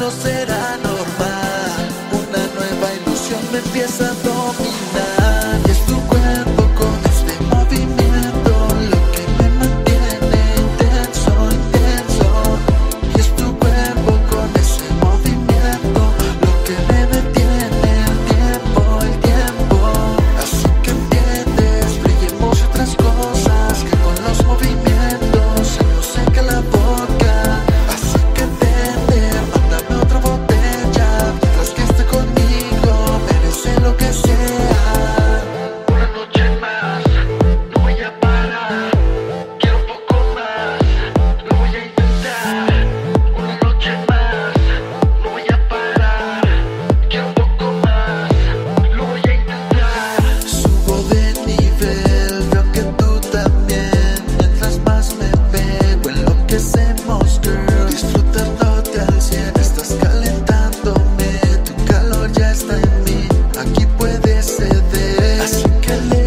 no será normal. Una nueva ilusión me empieza a dominar. Y es tu cuerpo con este movimiento lo que me mantiene intenso, intenso. Y es tu cuerpo con ese movimiento lo que me detiene el tiempo, el tiempo. Así que entiendes, brillemos otras cosas que con los movimientos se nos seca la boca. Así que entiendes, mándame otra botella mientras que esté conmigo, merece lo que sea. Una noche más, no voy a parar, quiero un poco más, lo voy a intentar. Una noche más, no voy a parar, quiero un poco más, lo voy a intentar. Subo de nivel, veo que tú también, mientras más me pego enloquecemos, girl. Disfrutándote al 100, estás calentándome, tu calor ya está en mí, aquí puedes ceder. Así que